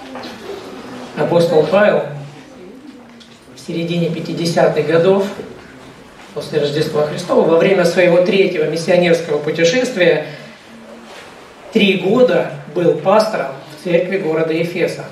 Апостол Павел в середине 50-х годов после Рождества Христова, во время своего 3-го миссионерского путешествия, 3 года был пастором в церкви города Ефеса,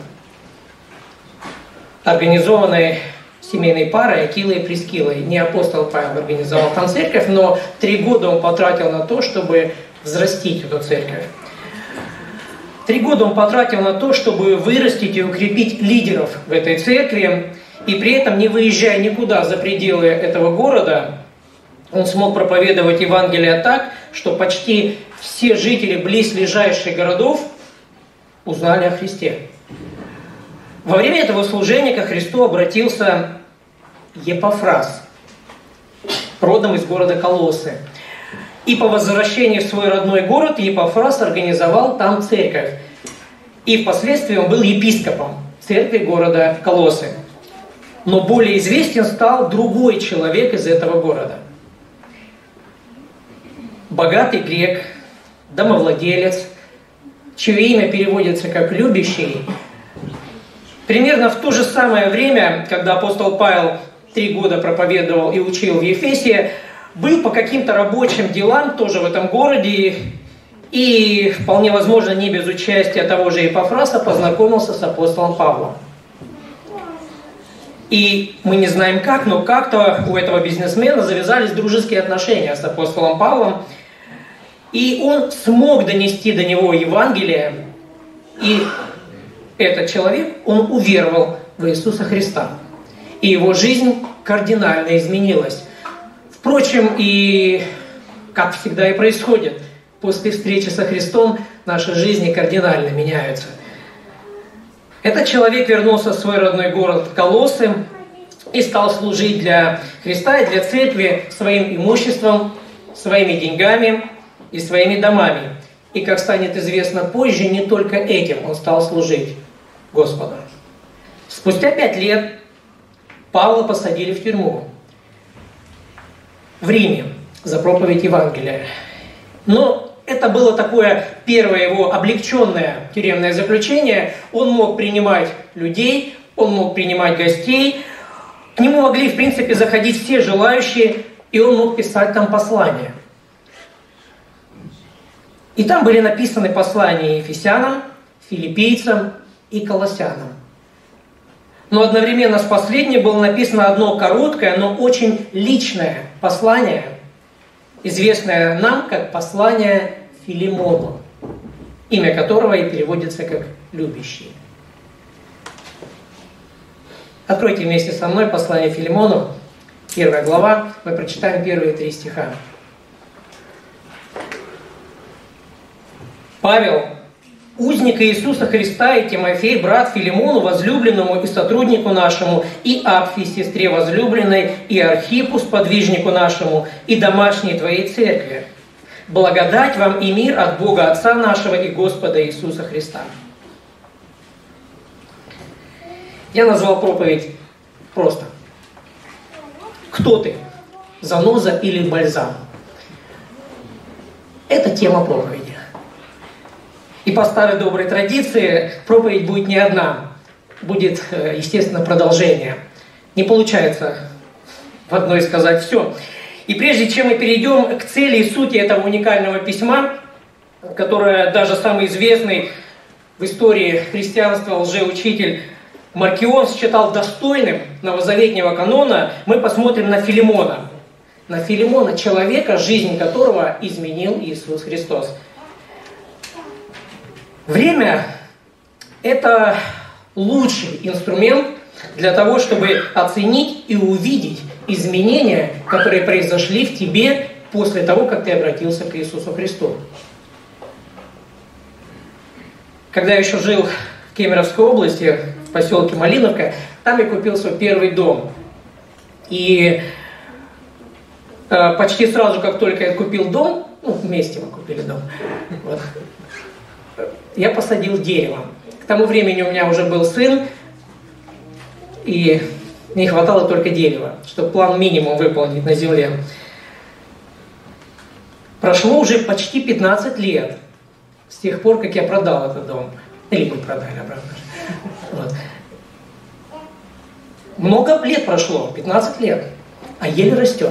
организованной семейной парой Акилой и Прискилой. Не апостол Павел организовал там церковь, но 3 года он потратил на то, чтобы взрастить эту церковь. 3 года он потратил на то, чтобы вырастить и укрепить лидеров в этой церкви, и при этом, не выезжая никуда за пределы этого города, он смог проповедовать Евангелие так, что почти все жители близлежащих городов узнали о Христе. Во время этого служения ко Христу обратился Епафрас, родом из города Колоссы. И по возвращении в свой родной город Епафрас организовал там церковь. И впоследствии он был епископом церкви города Колоссы. Но более известен стал другой человек из этого города. Богатый грек, домовладелец, чье имя переводится как «любящий». Примерно в то же самое время, когда апостол Павел 3 года проповедовал и учил в Ефесе, был по каким-то рабочим делам тоже в этом городе, и, вполне возможно, не без участия того же Епафраса, познакомился с апостолом Павлом. И мы не знаем как, но как-то у этого бизнесмена завязались дружеские отношения с апостолом Павлом, и он смог донести до него Евангелие, и этот человек, он уверовал в Иисуса Христа. И его жизнь кардинально изменилась. Впрочем, и как всегда и происходит, после встречи со Христом наши жизни кардинально меняются. Этот человек вернулся в свой родной город Колоссы и стал служить для Христа и для церкви своим имуществом, своими деньгами и своими домами. И, как станет известно позже, не только этим он стал служить Господу. Спустя 5 лет Павла посадили в тюрьму в Риме за проповедь Евангелия. Но это было такое первое его облегченное тюремное заключение. Он мог принимать людей, он мог принимать гостей. К нему могли, в принципе, заходить все желающие, и он мог писать там послания. И там были написаны послания Ефесянам, Филиппийцам и Колоссянам. Но одновременно с последним было написано одно короткое, но очень личное послание, известное нам как послание Филимону, имя которого и переводится как «любящий». Откройте вместе со мной послание Филимону, 1 глава, мы прочитаем первые 3 стиха. Павел, узник Иисуса Христа, и Тимофей, брат Филимону, возлюбленному и сотруднику нашему, и Апфи, сестре возлюбленной, и Архипу, сподвижнику нашему, и домашней твоей церкви. Благодать вам и мир от Бога Отца нашего и Господа Иисуса Христа. Я назвал проповедь просто. Кто ты? Заноза или бальзам? Это тема проповеди. И по старой доброй традиции проповедь будет не одна. Будет, естественно, продолжение. Не получается в одной сказать все. И прежде чем мы перейдем к цели и сути этого уникального письма, которое даже самый известный в истории христианства лжеучитель Маркион считал достойным новозаветнего канона, мы посмотрим на Филимона. На Филимона, человека, жизнь которого изменил Иисус Христос. Время – это лучший инструмент для того, чтобы оценить и увидеть изменения, которые произошли в тебе после того, как ты обратился к Иисусу Христу. Когда я еще жил в Кемеровской области, в поселке Малиновка, там я купил свой первый дом. И почти сразу, как только я купил дом, вместе мы купили дом, вот, я посадил дерево. К тому времени у меня уже был сын, и не хватало только дерева, чтобы план минимум выполнить на земле. Прошло уже почти 15 лет с тех пор, как я продал этот дом. Или мы продали, обратно. Много лет прошло, 15 лет, а еле растет.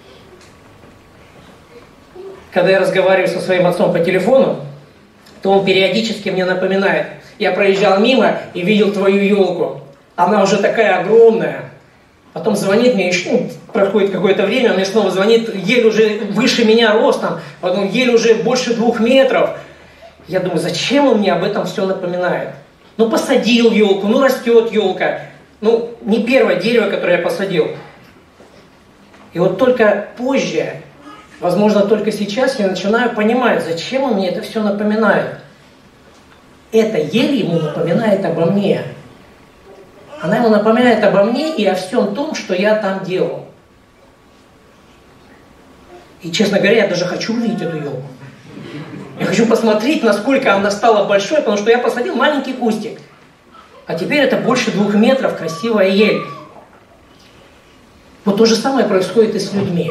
Когда я разговариваю со своим отцом по телефону, то он периодически мне напоминает: я проезжал мимо и видел твою елку. Она уже такая огромная. Потом звонит мне, еще проходит какое-то время, он мне снова звонит, ель уже выше меня ростом, потом ель уже больше 2 метров. Я думаю, зачем он мне об этом все напоминает? Ну, посадил елку, ну, растет елка. Ну, не первое дерево, которое я посадил. И вот только позже, возможно, только сейчас я начинаю понимать, зачем он мне это все напоминает. Эта ель ему напоминает обо мне. Она ему напоминает обо мне и о всем том, что я там делал. И, честно говоря, я даже хочу увидеть эту елку. Я хочу посмотреть, насколько она стала большой, потому что я посадил маленький кустик. А теперь это больше 2 метров, красивая ель. Вот то же самое происходит и с людьми.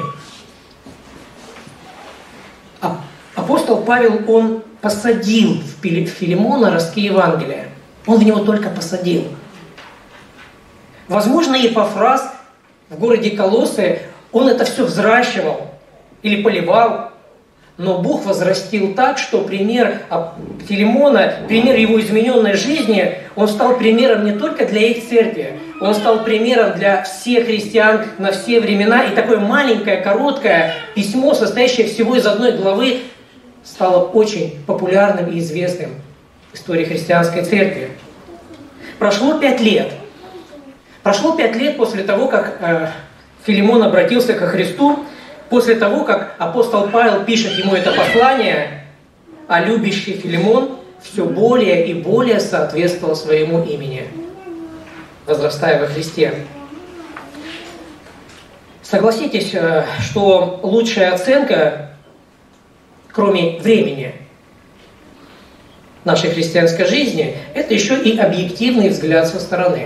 Апостол Павел, он посадил в Филимона ростки Евангелия. Он в него только посадил. Возможно, Епафрас в городе Колоссе, он это все взращивал или поливал, но Бог возрастил так, что пример Филимона, пример его измененной жизни, он стал примером не только для их церкви, он стал примером для всех христиан на все времена. И такое маленькое, короткое письмо, состоящее всего из 1 главы, стало очень популярным и известным в истории христианской церкви. Прошло 5 лет. Прошло 5 лет после того, как Филимон обратился ко Христу, после того, как апостол Павел пишет ему это послание, а любящий Филимон все более и более соответствовал своему имени, возрастая во Христе. Согласитесь, что лучшая оценка, кроме времени нашей христианской жизни, это еще и объективный взгляд со стороны.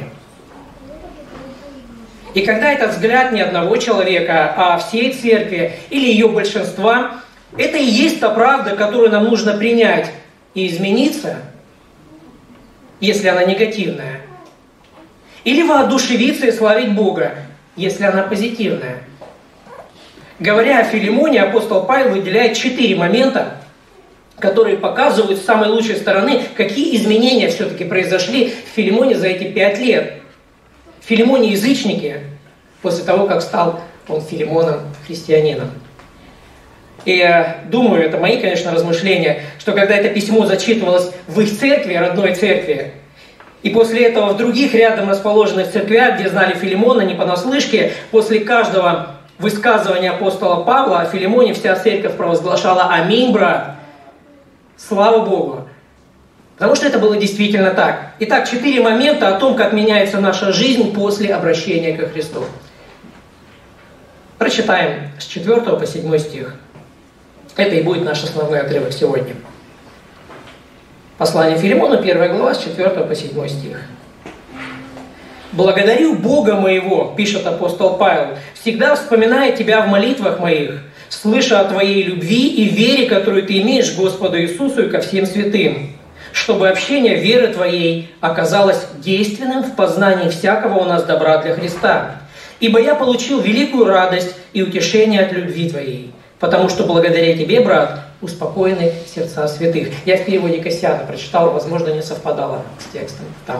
И когда этот взгляд не одного человека, а всей церкви или ее большинства, это и есть та правда, которую нам нужно принять и измениться, если она негативная. Или воодушевиться и славить Бога, если она позитивная. Говоря о Филимоне, апостол Павел выделяет 4 момента, которые показывают с самой лучшей стороны, какие изменения все-таки произошли в Филимоне за эти 5 лет. В Филимоне язычники, после того, как стал он Филимоном христианином. И я думаю, это мои, конечно, размышления, что когда это письмо зачитывалось в их церкви, родной церкви, и после этого в других рядом расположенных церквях, где знали Филимона не понаслышке, после каждого высказывания апостола Павла о Филимоне вся церковь провозглашала: «Аминь, брат! Слава Богу!» Потому что это было действительно так. Итак, 4 момента о том, как меняется наша жизнь после обращения ко Христу. Прочитаем с 4 по 7 стих. Это и будет наш основной отрывок сегодня. Послание Филимону, 1 глава, с 4 по 7 стих. «Благодарю Бога моего, — пишет апостол Павел, — всегда вспоминая тебя в молитвах моих, слыша о твоей любви и вере, которую ты имеешь к Господу Иисусу и ко всем святым, чтобы общение веры твоей оказалось действенным в познании всякого у нас добра для Христа. Ибо я получил великую радость и утешение от любви твоей, потому что благодаря тебе, брат, успокоены сердца святых». Я в переводе Кассиана прочитал, возможно, не совпадало с текстом там.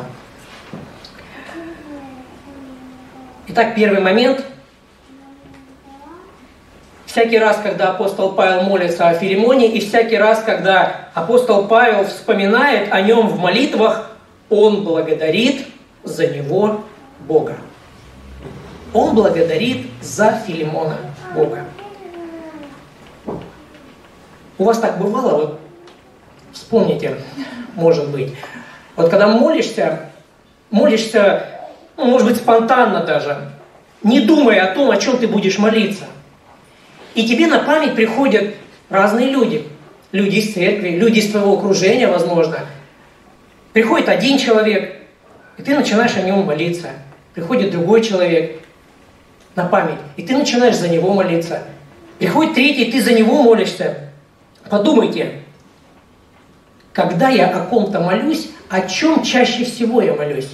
Итак, первый момент. Всякий раз, когда апостол Павел молится о Филимоне, и всякий раз, когда апостол Павел вспоминает о нем в молитвах, он благодарит за него Бога. Он благодарит за Филимона Бога. У вас так бывало? Вот вспомните, может быть. Вот когда молишься, может быть, спонтанно даже, не думая о том, о чем ты будешь молиться. И тебе на память приходят разные люди. Люди из церкви, люди из твоего окружения, возможно. Приходит один человек, и ты начинаешь о нем молиться. Приходит другой человек на память, и ты начинаешь за него молиться. Приходит третий, и ты за него молишься. Подумайте, когда я о ком-то молюсь, О чем чаще всего я молюсь?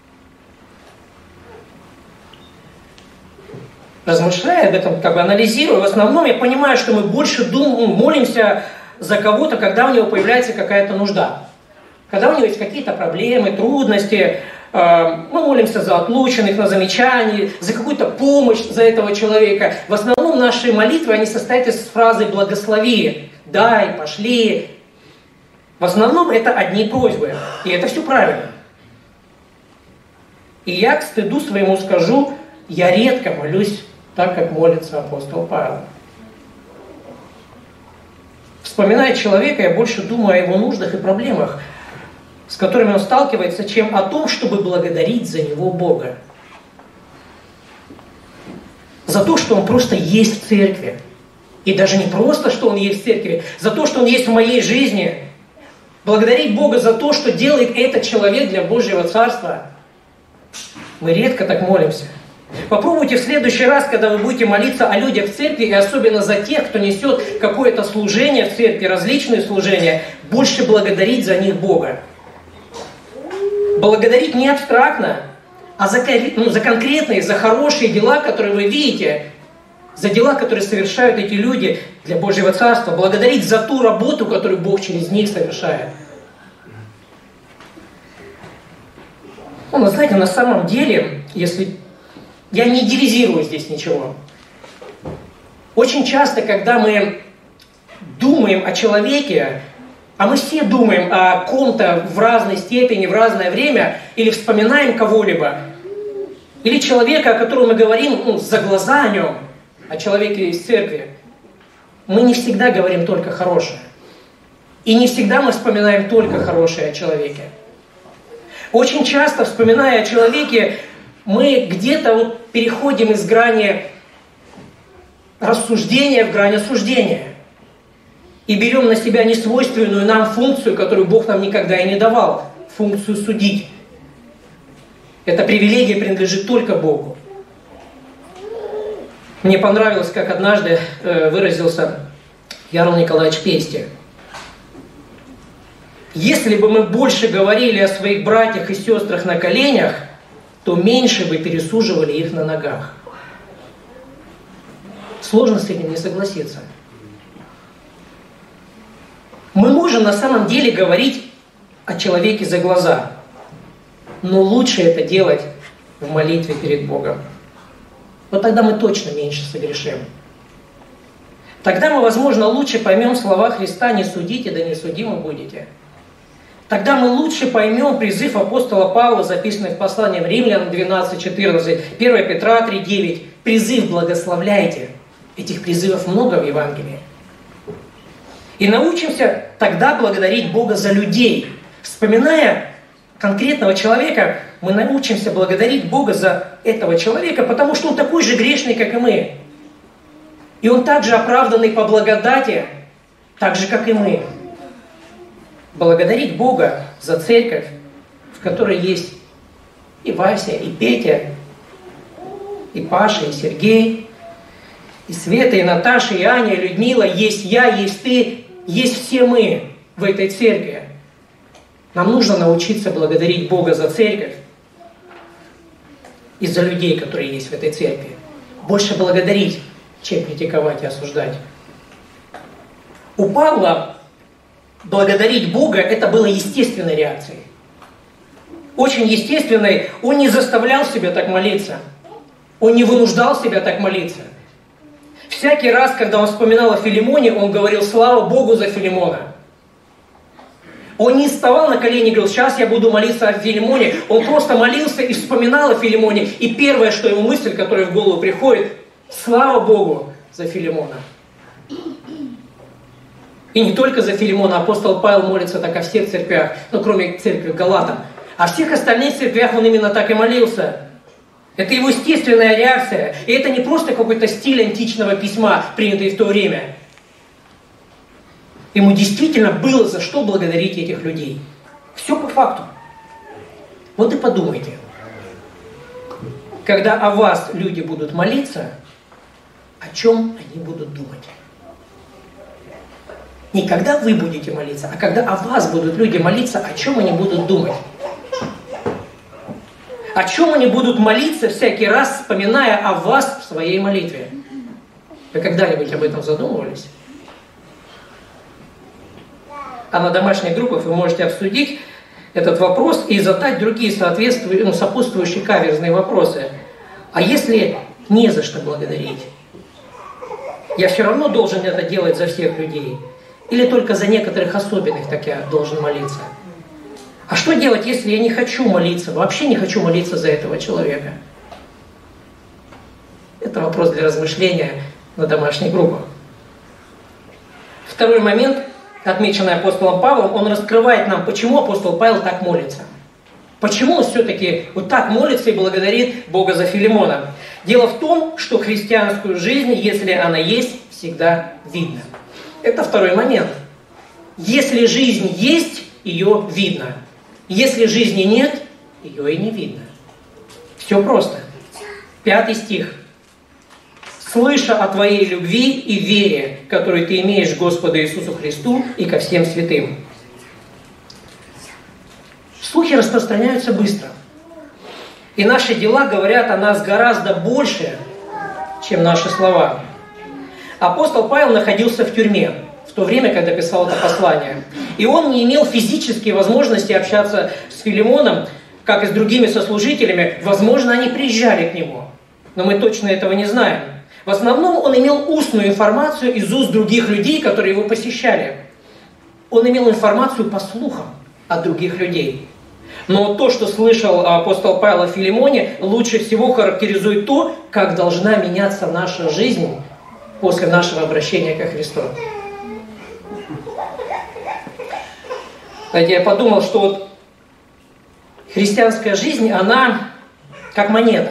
Размышляя об этом, анализируя, в основном я понимаю, что мы больше молимся за кого-то, когда у него появляется какая-то нужда. Когда у него есть какие-то проблемы, трудности, мы молимся за отлученных, на замечания, за какую-то помощь за этого человека. В основном наши молитвы, они состоят из фразы «благослови», «дай», «пошли». В основном это одни просьбы, и это все правильно. И я к стыду своему скажу, я редко молюсь так, как молится апостол Павел. Вспоминая человека, я больше думаю о его нуждах и проблемах, с которыми он сталкивается, чем о том, чтобы благодарить за него Бога. За то, что он просто есть в церкви. И даже не просто, что он есть в церкви, за то, что он есть в моей жизни. Благодарить Бога за то, что делает этот человек для Божьего Царства. Мы редко так молимся. Попробуйте в следующий раз, когда вы будете молиться о людях в церкви, и особенно за тех, кто несет какое-то служение в церкви, различные служения, больше благодарить за них Бога. Благодарить не абстрактно, а за конкретные, за хорошие дела, которые вы видите, за дела, которые совершают эти люди для Божьего Царства. Благодарить за ту работу, которую Бог через них совершает. Знаете, на самом деле, если... Я не идеализирую здесь ничего. Очень часто, когда мы думаем о человеке, а мы все думаем о ком-то в разной степени, в разное время, или вспоминаем кого-либо, или человека, о котором мы говорим за глаза о нем, о человеке из церкви, мы не всегда говорим только хорошее. И не всегда мы вспоминаем только хорошее о человеке. Очень часто, вспоминая о человеке, мы где-то переходим из грани рассуждения в грань осуждения. И берем на себя несвойственную нам функцию, которую Бог нам никогда и не давал. Функцию судить. Эта привилегия принадлежит только Богу. Мне понравилось, как однажды выразился Ярл Николаевич Пести. Если бы мы больше говорили о своих братьях и сестрах на коленях, то меньше бы пересуживали их на ногах. Сложно с этим не согласиться. Мы можем на самом деле говорить о человеке за глаза, но лучше это делать в молитве перед Богом. Вот тогда мы точно меньше согрешим. Тогда мы, возможно, лучше поймем слова Христа «Не судите, да не судимы будете». Тогда мы лучше поймем призыв апостола Павла, записанный в послании Римлянам 12:14, 1 Петра 3:9. Призыв «благословляйте». Этих призывов много в Евангелии. И научимся тогда благодарить Бога за людей. Вспоминая конкретного человека, мы научимся благодарить Бога за этого человека, потому что он такой же грешный, как и мы. И он также оправданный по благодати, так же, как и мы. Благодарить Бога за церковь, в которой есть и Вася, и Петя, и Паша, и Сергей, и Света, и Наташа, и Аня, и Людмила, есть я, есть ты, есть все мы в этой церкви. Нам нужно научиться благодарить Бога за церковь и за людей, которые есть в этой церкви. Больше благодарить, чем критиковать и осуждать. У Павла благодарить Бога, это было естественной реакцией. Очень естественной. Он не заставлял себя так молиться. Он не вынуждал себя так молиться. Всякий раз, когда он вспоминал о Филимоне, он говорил «Слава Богу за Филимона». Он не вставал на колени и говорил «Сейчас я буду молиться о Филимоне». Он просто молился и вспоминал о Филимоне. И первое, что ему мысль, которая в голову приходит «Слава Богу за Филимона». И не только за Филимона. Апостол Павел молится так о всех церквях, кроме церкви в Галатам. А в всех остальных церквях он именно так и молился. Это его естественная реакция. И это не просто какой-то стиль античного письма, принятый в то время. Ему действительно было за что благодарить этих людей. Все по факту. Вот и подумайте. Когда о вас люди будут молиться, о чем они будут думать? Не когда вы будете молиться, а когда о вас будут люди молиться, о чем они будут думать. О чем они будут молиться всякий раз, вспоминая о вас в своей молитве. Вы когда-нибудь об этом задумывались? А на домашних группах вы можете обсудить этот вопрос и задать другие сопутствующие каверзные вопросы. А если не за что благодарить? Я все равно должен это делать за всех людей? Или только за некоторых особенных так я должен молиться? А что делать, если я не хочу молиться, вообще не хочу молиться за этого человека? Это вопрос для размышления на домашних группах. Второй момент, отмеченный апостолом Павлом, он раскрывает нам, почему апостол Павел так молится. Почему он все-таки вот так молится и благодарит Бога за Филимона? Дело в том, что христианскую жизнь, если она есть, всегда видно. Это второй момент. Если жизнь есть, ее видно. Если жизни нет, ее и не видно. Все просто. 5 стих. «Слыша о твоей любви и вере, которую ты имеешь к Господу Иисусу Христу и ко всем святым». Слухи распространяются быстро. И наши дела говорят о нас гораздо больше, чем наши слова. Апостол Павел находился в тюрьме в то время, когда писал это послание. И он не имел физической возможности общаться с Филимоном, как и с другими сослужителями. Возможно, они приезжали к нему. Но мы точно этого не знаем. В основном он имел устную информацию из уст других людей, которые его посещали. Он имел информацию по слухам от других людей. Но то, что слышал апостол Павел о Филимоне, лучше всего характеризует то, как должна меняться наша жизнь после нашего обращения ко Христу. Знаете, я подумал, что вот христианская жизнь, она как монета.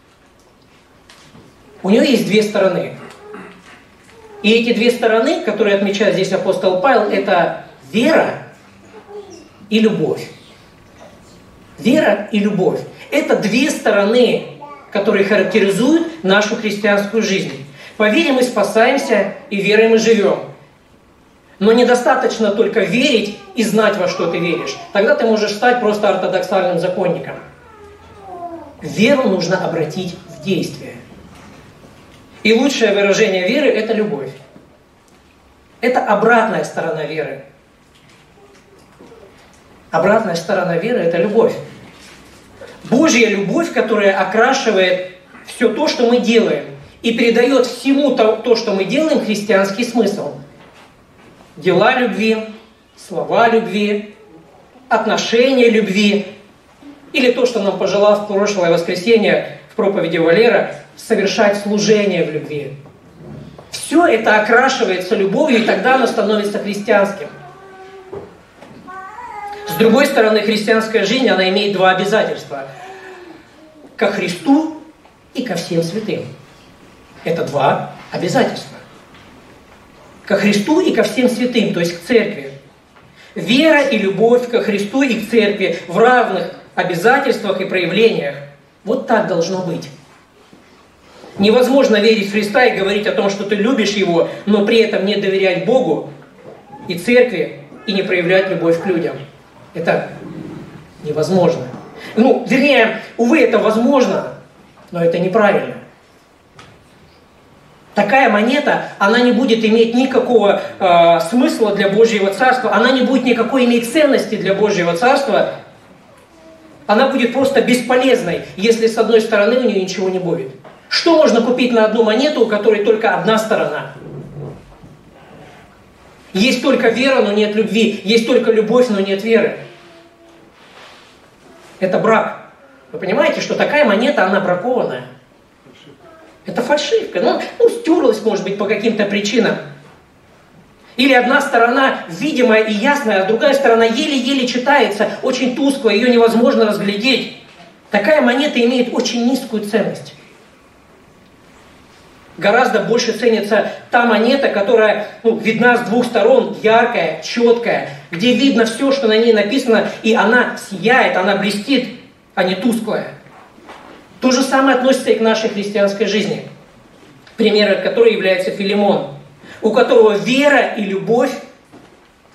У нее есть 2 стороны. И эти 2 стороны, которые отмечает здесь апостол Павел, это вера и любовь. Вера и любовь. Это 2 стороны, которые характеризуют нашу христианскую жизнь. По вере мы спасаемся, и верой мы живем. Но недостаточно только верить и знать, во что ты веришь. Тогда ты можешь стать просто ортодоксальным законником. Веру нужно обратить в действие. И лучшее выражение веры – это любовь. Это обратная сторона веры. Обратная сторона веры – это любовь. Божья любовь, которая окрашивает все то, что мы делаем, и передает всему то, что мы делаем, христианский смысл. Дела любви, слова любви, отношения любви, или то, что нам пожелал в прошлое воскресенье в проповеди Валера, совершать служение в любви. Все это окрашивается любовью, и тогда оно становится христианским. С другой стороны, христианская жизнь, она имеет 2 обязательства. Ко Христу и ко всем святым. Это 2 обязательства. Ко Христу и ко всем святым, то есть к церкви. Вера и любовь ко Христу и к церкви в равных обязательствах и проявлениях. Вот так должно быть. Невозможно верить в Христа и говорить о том, что ты любишь Его, но при этом не доверять Богу и церкви, и не проявлять любовь к людям. Это невозможно. Вернее, увы, это возможно, но это неправильно. Такая монета, она не будет иметь никакого смысла для Божьего Царства, она не будет никакой иметь ценности для Божьего Царства, она будет просто бесполезной, если с одной стороны у нее ничего не будет. Что можно купить на одну монету, у которой только одна сторона? Есть только вера, но нет любви. Есть только любовь, но нет веры. Это брак. Вы понимаете, что такая монета, она бракованная. Это фальшивка. Стерлась, может быть, по каким-то причинам. Или одна сторона видимая и ясная, а другая сторона еле-еле читается, очень тусклая, ее невозможно разглядеть. Такая монета имеет очень низкую ценность. Гораздо больше ценится та монета, которая видна с 2 сторон, яркая, четкая, где видно все, что на ней написано, и она сияет, она блестит, а не тусклая. То же самое относится и к нашей христианской жизни. Примером которой является Филимон, у которого вера и любовь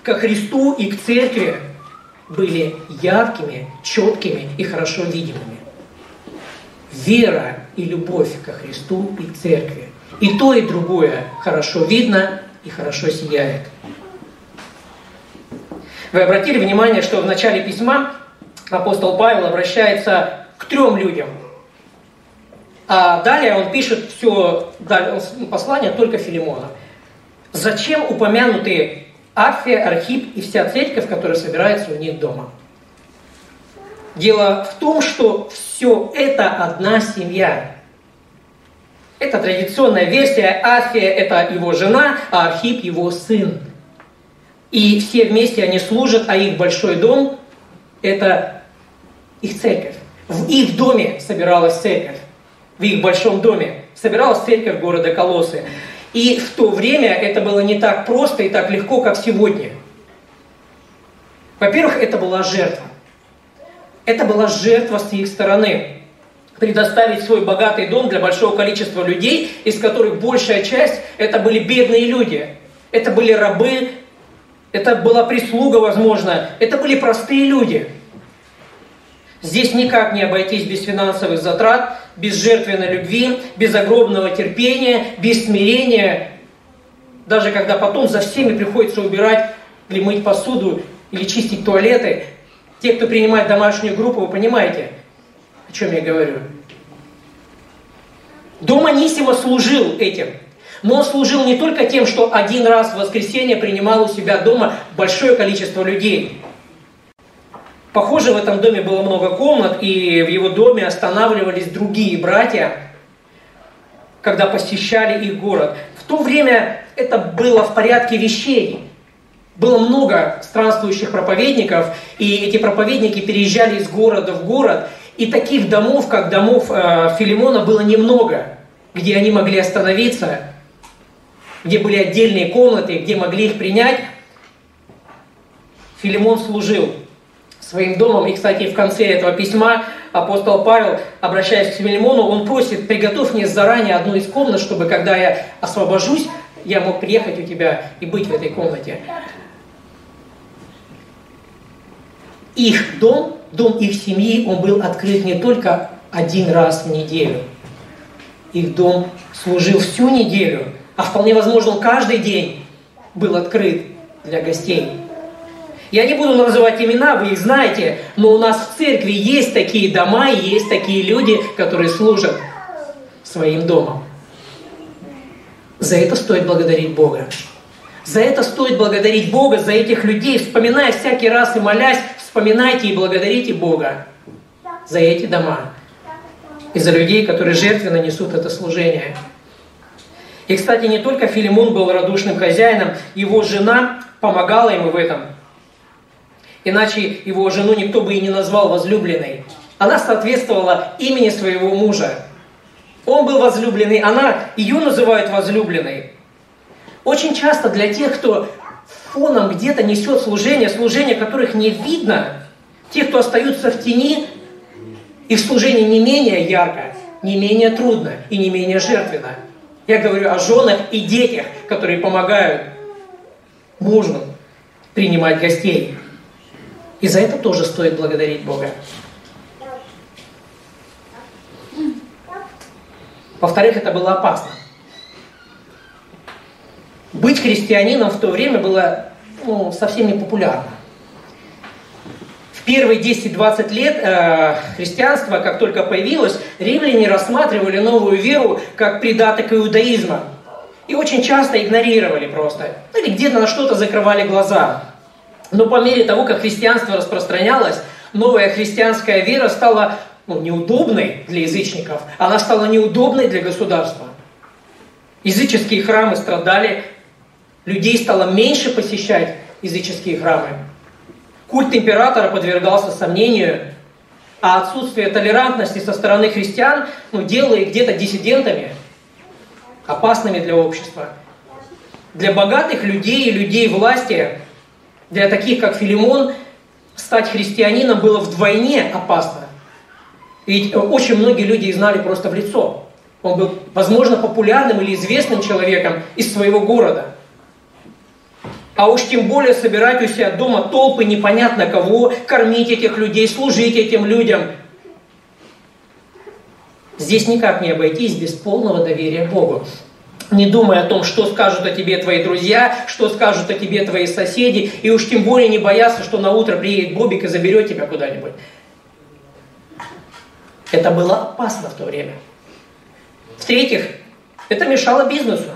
ко Христу и к церкви были яркими, четкими и хорошо видимыми. Вера и любовь ко Христу и к церкви. И то, и другое хорошо видно и хорошо сияет. Вы обратили внимание, что в начале письма апостол Павел обращается к 3 людям. А далее он пишет все послание только Филимону. Зачем упомянуты Апфия, Архип и вся церковь, которая собирается у них дома? Дело в том, что все это одна семья. Это традиционная версия. Апфия – это его жена, а Архип – его сын. И все вместе они служат, а их большой дом – это их церковь. В их доме собиралась церковь. В их большом доме собиралась церковь города Колоссы. И в то время это было не так просто и так легко, как сегодня. Во-первых, это была жертва. Это была жертва с их стороны. Предоставить свой богатый дом для большого количества людей, из которых большая часть – это были бедные люди. Это были рабы, это была прислуга, возможно, это были простые люди. Здесь никак не обойтись без финансовых затрат, без жертвенной любви, без загробного терпения, без смирения. Даже когда потом за всеми приходится убирать или мыть посуду, или чистить туалеты. Те, кто принимает домашнюю группу, вы понимаете, о чем я говорю. Дом Анисима служил этим. Но он служил не только тем, что один раз в воскресенье принимал у себя дома большое количество людей. Похоже, в этом доме было много комнат, и в его доме останавливались другие братья, когда посещали их город. В то время это было в порядке вещей. Было много странствующих проповедников, и эти проповедники переезжали из города в город. И таких домов, как домов Филимона, было немного, где они могли остановиться, где были отдельные комнаты, где могли их принять. Филимон служил своим домом. И, кстати, в конце этого письма апостол Павел, обращаясь к Филимону, он просит: приготовь мне заранее одну из комнат, чтобы, когда я освобожусь, я мог приехать у тебя и быть в этой комнате. Их дом, дом их семьи, он был открыт не только один раз в неделю. Их дом служил всю неделю, а вполне возможно, он каждый день был открыт для гостей. Я не буду называть имена, вы их знаете, но у нас в церкви есть такие дома и есть такие люди, которые служат своим домом. За это стоит благодарить Бога. За это стоит благодарить Бога, за этих людей, вспоминая всякий раз и молясь, вспоминайте и благодарите Бога за эти дома и за людей, которые жертвенно несут это служение. И, кстати, не только Филимон был радушным хозяином, его жена помогала ему в этом. Иначе его жену никто бы и не назвал возлюбленной. Она соответствовала имени своего мужа. Он был возлюбленный, ее называют возлюбленной. Очень часто для тех, кто фоном где-то несет служение которых не видно, те, кто остаются в тени, их служение не менее ярко, не менее трудно и не менее жертвенно. Я говорю о женах и детях, которые помогают мужу принимать гостей. И за это тоже стоит благодарить Бога. Во-вторых, это было опасно. Быть христианином в то время было совсем не популярно. В первые 10-20 лет христианства, как только появилось, римляне рассматривали новую веру как придаток иудаизма. И очень часто игнорировали просто. Или где-то на что-то закрывали глаза. Но по мере того, как христианство распространялось, новая христианская вера стала неудобной для язычников. Она стала неудобной для государства. Языческие храмы страдали, людей стало меньше посещать языческие храмы. Культ императора подвергался сомнению, а отсутствие толерантности со стороны христиан делало их где-то диссидентами, опасными для общества. Для богатых людей и людей власти, для таких, как Филимон, стать христианином было вдвойне опасно. Ведь очень многие люди их знали просто в лицо. Он был, возможно, популярным или известным человеком из своего города. А уж тем более собирать у себя дома толпы непонятно кого, кормить этих людей, служить этим людям. Здесь никак не обойтись без полного доверия Богу. Не думай о том, что скажут о тебе твои друзья, что скажут о тебе твои соседи, и уж тем более не бояться, что на утро приедет Бобик и заберет тебя куда-нибудь. Это было опасно в то время. В-третьих, это мешало бизнесу.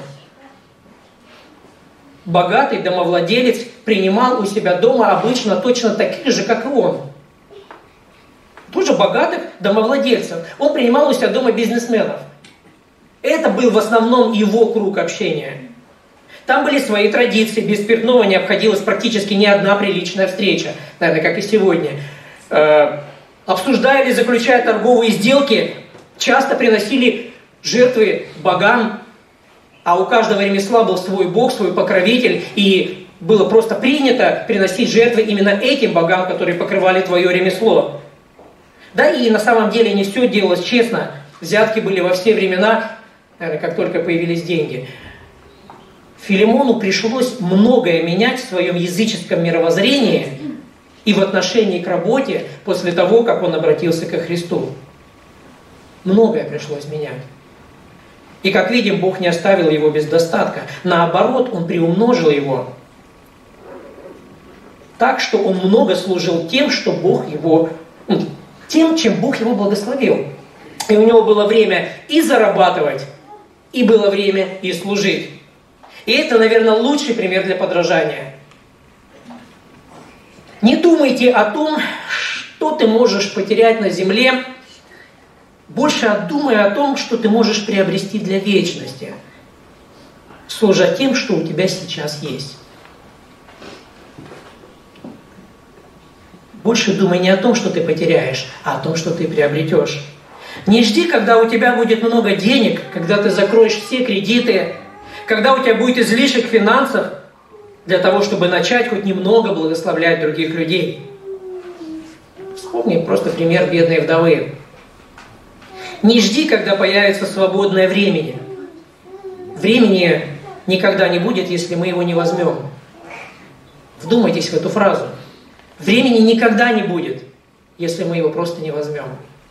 Богатый домовладелец принимал у себя дома обычно точно таких же, как и он. Тоже богатых домовладельцев. Он принимал у себя дома бизнесменов. Это был в основном его круг общения. Там были свои традиции, без спиртного не обходилась практически ни одна приличная встреча, наверное, как и сегодня. Обсуждая или заключая торговые сделки, часто приносили жертвы богам, а у каждого ремесла был свой бог, свой покровитель, и было просто принято приносить жертвы именно этим богам, которые покрывали твое ремесло. Да и на самом деле не все делалось честно. Взятки были во все времена, наверное, как только появились деньги. Филимону пришлось многое менять в своем языческом мировоззрении и в отношении к работе после того, как он обратился ко Христу. Многое пришлось менять. И, как видим, Бог не оставил его без достатка. Наоборот, Он приумножил его так, что он много служил тем, что Бог его, тем, чем Бог его благословил. И у него было время и зарабатывать, и было время и служить. И это, наверное, лучший пример для подражания. Не думайте о том, что ты можешь потерять на земле, больше думай о том, что ты можешь приобрести для вечности, служа тем, что у тебя сейчас есть. Больше думай не о том, что ты потеряешь, а о том, что ты приобретешь. Не жди, когда у тебя будет много денег, когда ты закроешь все кредиты, когда у тебя будет излишек финансов, для того, чтобы начать хоть немного благословлять других людей. Вспомни просто пример бедной вдовы. Не жди, когда появится свободное времени. Времени никогда не будет, если мы его не возьмем. Вдумайтесь в эту фразу. Времени никогда не будет, если мы его просто не возьмем.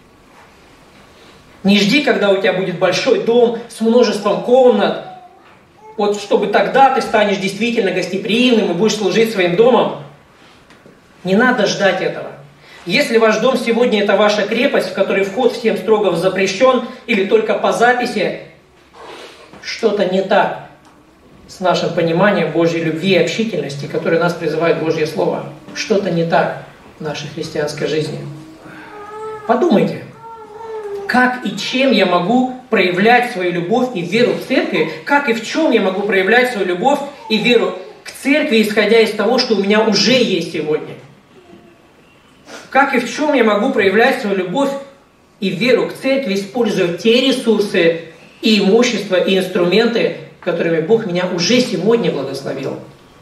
Не жди, когда у тебя будет большой дом с множеством комнат, вот чтобы тогда ты станешь действительно гостеприимным и будешь служить своим домом. Не надо ждать этого. Если ваш дом сегодня это ваша крепость, в которой вход всем строго запрещен, или только по записи, что-то не так с нашим пониманием Божьей любви и общительности, которой нас призывает Божье Слово. Что-то не так в нашей христианской жизни. Подумайте, как и чем я могу проявлять свою любовь и веру к церкви, как и в чем я могу проявлять свою любовь и веру к церкви, исходя из того, что у меня уже есть сегодня. Как и в чем я могу проявлять свою любовь и веру к церкви, используя те ресурсы и имущество, и инструменты, которыми Бог меня уже сегодня благословил.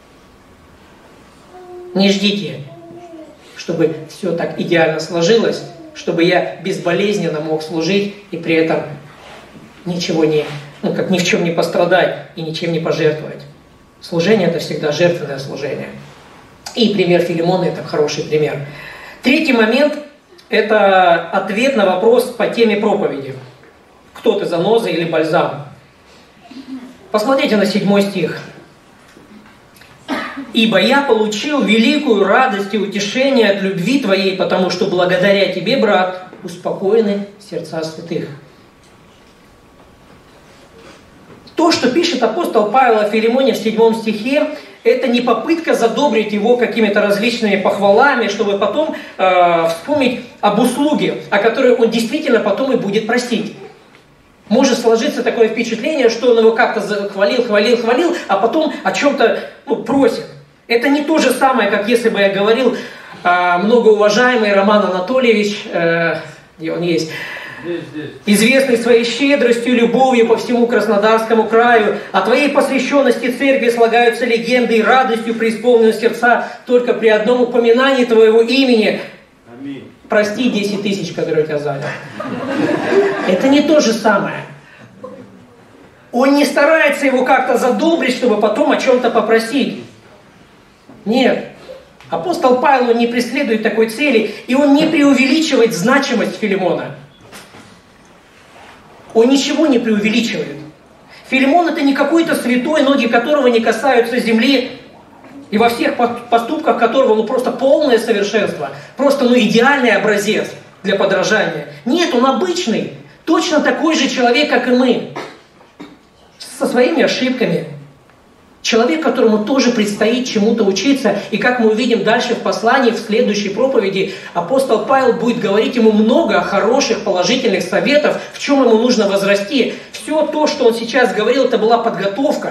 Не ждите, чтобы все так идеально сложилось, чтобы я безболезненно мог служить и при этом ничего не, как ни в чем не пострадать и ничем не пожертвовать. Служение – это всегда жертвенное служение. И пример Филимона – это хороший пример. Третий момент – это ответ на вопрос по теме проповеди. Кто ты, заноза или бальзам? Посмотрите на 7 стих. «Ибо я получил великую радость и утешение от любви твоей, потому что благодаря тебе, брат, успокоены сердца святых». То, что пишет апостол Павел о Филимоне в 7 стихе, это не попытка задобрить его какими-то различными похвалами, чтобы потом вспомнить об услуге, о которой он действительно потом и будет просить. Может сложиться такое впечатление, что он его как-то хвалил, а потом о чем-то просит. Это не то же самое, как если бы я говорил, многоуважаемый Роман Анатольевич, где он есть, известный своей щедростью и любовью по всему Краснодарскому краю, о твоей посвященности церкви слагаются легенды и радостью преисполнены сердца только при одном упоминании твоего имени. Аминь. Прости 10 тысяч, которые у тебя занял. Это не то же самое. Он не старается его как-то задобрить, чтобы потом о чем-то попросить. Нет. Апостол Павел не преследует такой цели, и он не преувеличивает значимость Филимона. Он ничего не преувеличивает. Филимон это не какой-то святой, ноги которого не касаются земли, и во всех поступках которого просто полное совершенство, просто идеальный образец для подражания. Нет, он обычный, точно такой же человек, как и мы, со своими ошибками. Человек, которому тоже предстоит чему-то учиться. И как мы увидим дальше в послании, в следующей проповеди, апостол Павел будет говорить ему много хороших, положительных советов, в чем ему нужно возрасти. Все то, что он сейчас говорил, это была подготовка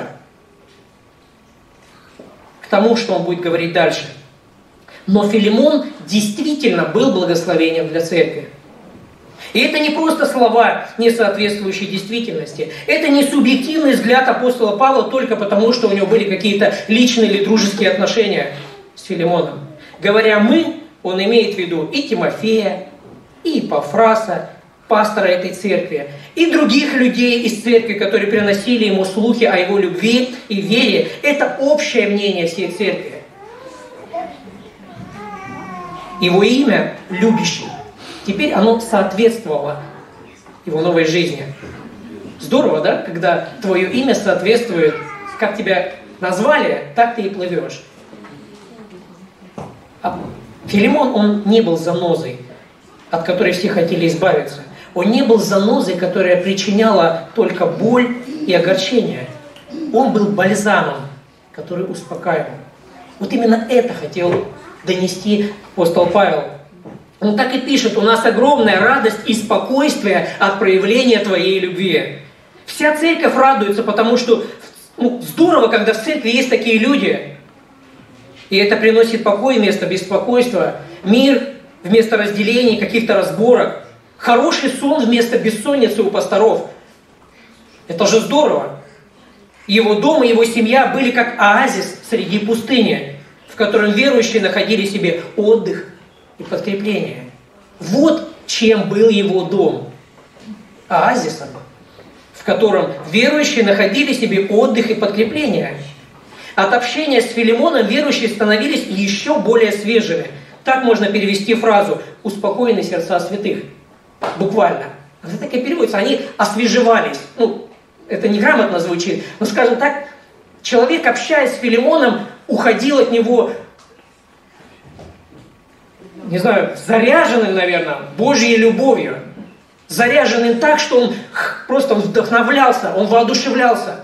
к тому, что он будет говорить дальше. Но Филимон действительно был благословением для церкви. И это не просто слова, не соответствующие действительности. Это не субъективный взгляд апостола Павла только потому, что у него были какие-то личные или дружеские отношения с Филимоном. Говоря «мы», он имеет в виду и Тимофея, и Епафраса, пастора этой церкви, и других людей из церкви, которые приносили ему слухи о его любви и вере. Это общее мнение всей церкви. Его имя – любящий. Теперь оно соответствовало его новой жизни. Здорово, да? Когда твое имя соответствует, как тебя назвали, так ты и плывешь. А Филимон, он не был занозой, от которой все хотели избавиться. Он не был занозой, которая причиняла только боль и огорчение. Он был бальзамом, который успокаивал. Вот именно это хотел донести апостол Павел. Он так и пишет: у нас огромная радость и спокойствие от проявления твоей любви. Вся церковь радуется, потому что здорово, когда в церкви есть такие люди. И это приносит покой вместо беспокойства, мир вместо разделений, каких-то разборок, хороший сон вместо бессонницы у пасторов. Это же здорово. Его дом и его семья были как оазис среди пустыни, в котором верующие находили себе отдых и подкрепление. Вот чем был его дом. Оазисом, в котором верующие находили себе отдых и подкрепление. От общения с Филимоном верующие становились еще более свежими. Так можно перевести фразу «успокоены сердца святых». Буквально. Это так и переводится. Они освежевались. Это неграмотно звучит, но, скажем так, человек, общаясь с Филимоном, уходил от него, не знаю, заряженным, наверное, Божьей любовью. Заряженным так, что он просто вдохновлялся, он воодушевлялся.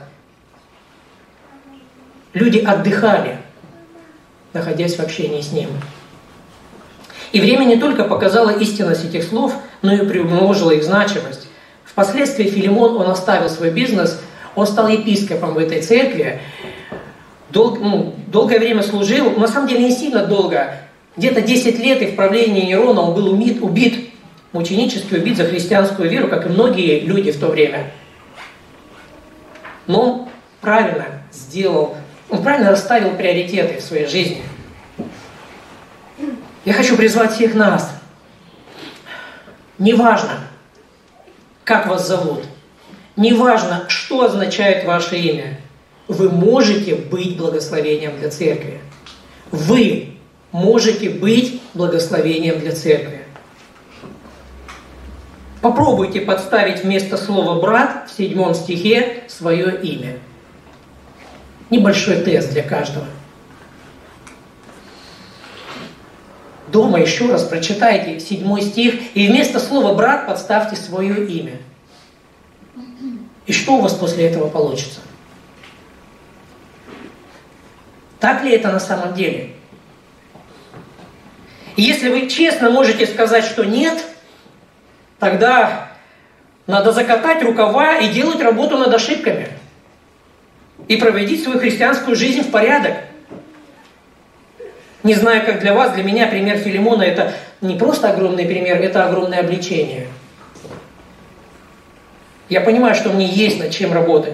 Люди отдыхали, находясь в общении с ним. И время не только показало истинность этих слов, но и приумножило их значимость. Впоследствии Филимон, он оставил свой бизнес, он стал епископом в этой церкви. Долгое время служил, на самом деле не сильно долго, где-то 10 лет, и в правлении Нерона он был убит, мученически убит за христианскую веру, как и многие люди в то время. Но он правильно сделал, он правильно расставил приоритеты в своей жизни. Я хочу призвать всех нас. Неважно, как вас зовут, неважно, что означает ваше имя, вы можете быть благословением для церкви. Вы можете быть благословением для церкви. Попробуйте подставить вместо слова «брат» в 7 стихе свое имя. Небольшой тест для каждого. Дома еще раз прочитайте 7 стих и вместо слова «брат» подставьте свое имя. И что у вас после этого получится? Так ли это на самом деле? И если вы честно можете сказать, что нет, тогда надо закатать рукава и делать работу над ошибками. И проводить свою христианскую жизнь в порядок. Не знаю, как для вас, для меня пример Филимона это не просто огромный пример, это огромное обличение. Я понимаю, что мне есть над чем работать.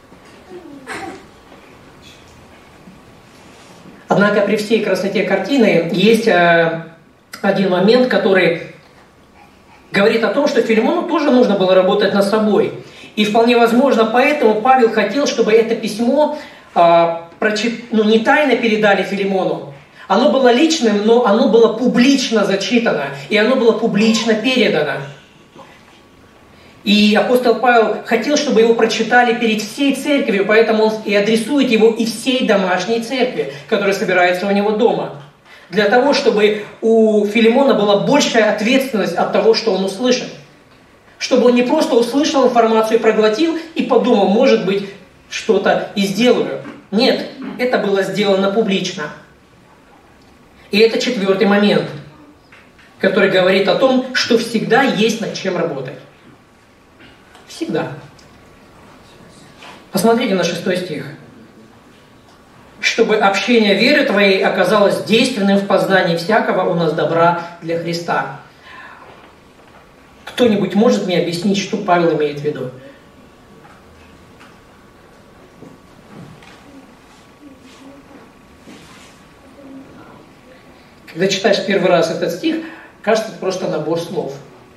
Однако при всей красоте картины есть один момент, который говорит о том, что Филимону тоже нужно было работать над собой. И вполне возможно, поэтому Павел хотел, чтобы это письмо не тайно передали Филимону. Оно было личным, но оно было публично зачитано, и оно было публично передано. И апостол Павел хотел, чтобы его прочитали перед всей церковью, поэтому он и адресует его и всей домашней церкви, которая собирается у него дома. Для того, чтобы у Филимона была большая ответственность от того, что он услышит. Чтобы он не просто услышал информацию, проглотил и подумал, может быть, что-то и сделаю. Нет, это было сделано публично. И это 4-й момент, который говорит о том, что всегда есть над чем работать. Всегда. Посмотрите на 6 стих. «Чтобы общение веры твоей оказалось действенным в познании всякого у нас добра для Христа». Кто-нибудь может мне объяснить, что Павел имеет в виду? Когда читаешь первый раз этот стих, кажется, это просто набор слов.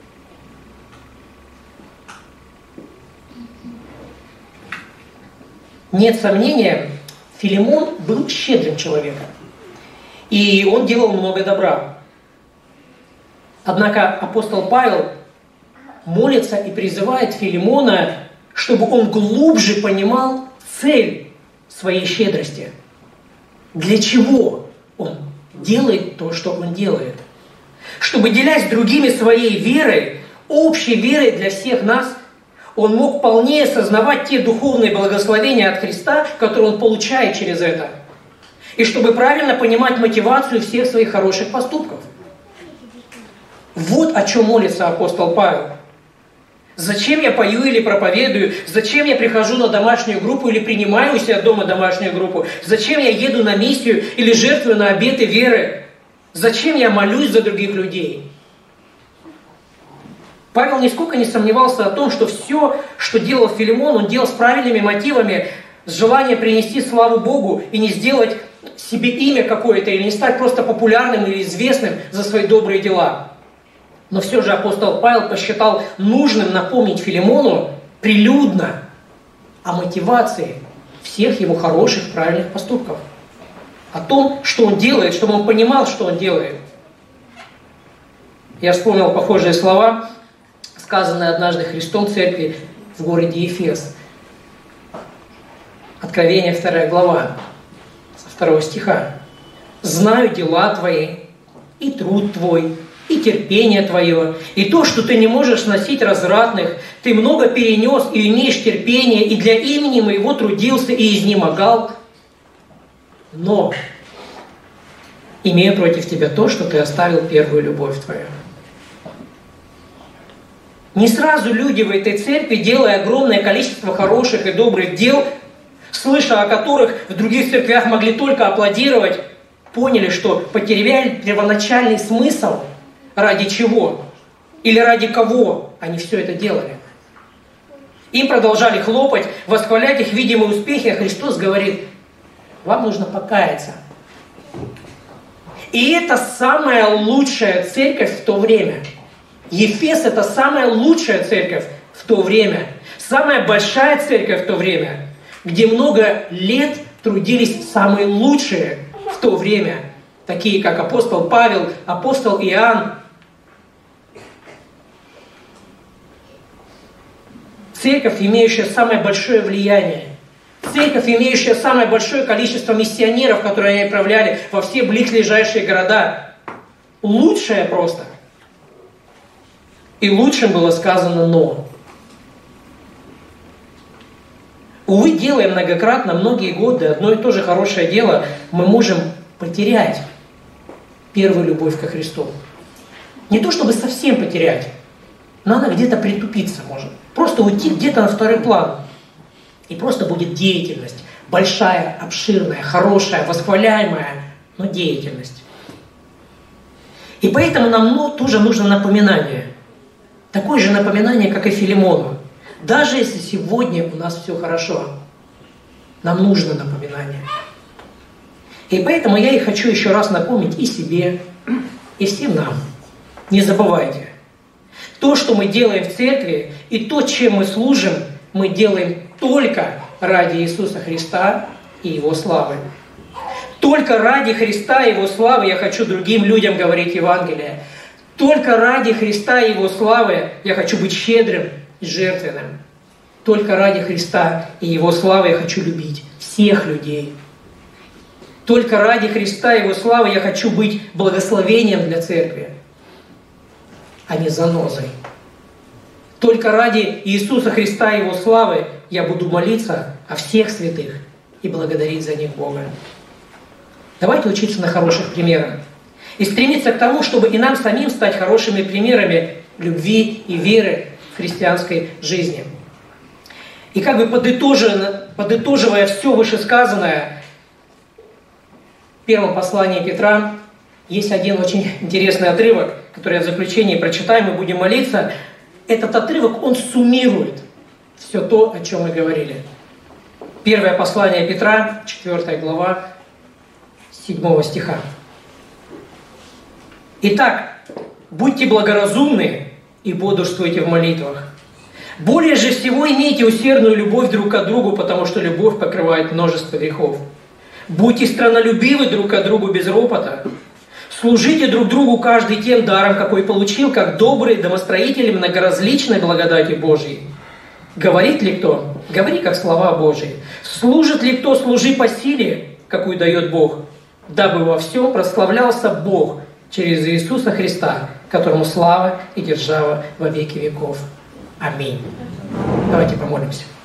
Нет сомнения, Филимон был щедрым человеком. И он делал много добра. Однако апостол Павел молится и призывает Филимона, чтобы он глубже понимал цель своей щедрости. Для чего он делает то, что он делает. Чтобы, делясь с другими своей верой, общей верой для всех нас, он мог полнее осознавать те духовные благословения от Христа, которые он получает через это. И чтобы правильно понимать мотивацию всех своих хороших поступков. Вот о чем молится апостол Павел. Зачем я пою или проповедую? Зачем я прихожу на домашнюю группу или принимаю у себя дома домашнюю группу? Зачем я еду на миссию или жертвую на обеты веры? Зачем я молюсь за других людей? Павел нисколько не сомневался о том, что все, что делал Филимон, он делал с правильными мотивами, с желанием принести славу Богу и не сделать себе имя какое-то, или не стать просто популярным или известным за свои добрые дела. Но все же апостол Павел посчитал нужным напомнить Филимону прилюдно о мотивации всех его хороших, правильных поступков. О том, что он делает, чтобы он понимал, что он делает. Я вспомнил похожие слова, сказанные однажды Христом в церкви в городе Ефес. Откровение 2 глава, со 2 стиха. «Знаю дела твои, и труд твой, и терпение твое, и то, что ты не можешь сносить развратных, ты много перенес и имеешь терпение, и для имени моего трудился и изнемогал. Но имею против тебя то, что ты оставил первую любовь твою». Не сразу люди в этой церкви, делая огромное количество хороших и добрых дел, слыша о которых в других церквях могли только аплодировать, поняли, что потеряли первоначальный смысл, ради чего или ради кого они все это делали. Им продолжали хлопать, восхвалять их видимые успехи, а Христос говорит: вам нужно покаяться. И это самая лучшая церковь в то время. Ефес – это самая лучшая церковь в то время. Самая большая церковь в то время, где много лет трудились самые лучшие в то время, такие как апостол Павел, апостол Иоанн. Церковь, имеющая самое большое влияние. Церковь, имеющая самое большое количество миссионеров, которые они отправляли во все близлежащие города. Лучшая просто. И лучшим было сказано «но». Увы, делая многократно, многие годы одно и то же хорошее дело, мы можем потерять первую любовь ко Христу. Не то чтобы совсем потерять, но она где-то притупиться может. Просто уйти где-то на второй план. И просто будет деятельность. Большая, обширная, хорошая, восхваляемая, но деятельность. И поэтому нам тоже нужно напоминание. Такое же напоминание, как и Филимону. Даже если сегодня у нас все хорошо, нам нужно напоминание. И поэтому я и хочу еще раз напомнить и себе, и всем нам. Не забывайте, то, что мы делаем в церкви, и то, чем мы служим, мы делаем только ради Иисуса Христа, и Его славы. Только ради Христа и Его славы я хочу другим людям говорить Евангелие. Только ради Христа и Его славы я хочу быть щедрым и жертвенным. Только ради Христа и Его славы я хочу любить всех людей. Только ради Христа и Его славы я хочу быть благословением для церкви, а не занозой. Только ради Иисуса Христа и Его славы я буду молиться о всех святых и благодарить за них Бога. Давайте учиться на хороших примерах и стремиться к тому, чтобы и нам самим стать хорошими примерами любви и веры в христианской жизни. И как бы подытоживая все вышесказанное, в первом послании Петра есть один очень интересный отрывок, который я в заключении прочитаю, мы будем молиться. Этот отрывок, он суммирует все то, о чем мы говорили. Первое послание Петра, 4 глава, 7 стиха. Итак, будьте благоразумны и бодрствуйте в молитвах. Более же всего имейте усердную любовь друг к другу, потому что любовь покрывает множество грехов. Будьте страннолюбивы друг к другу без ропота. Служите друг другу каждый тем даром, какой получил, как добрые домостроители многоразличной благодати Божьей. Говорит ли кто? Говори, как слова Божьи. Служит ли кто? Служи по силе, какую дает Бог, дабы во всем прославлялся Бог через Иисуса Христа, которому слава и держава во веки веков. Аминь. Давайте помолимся.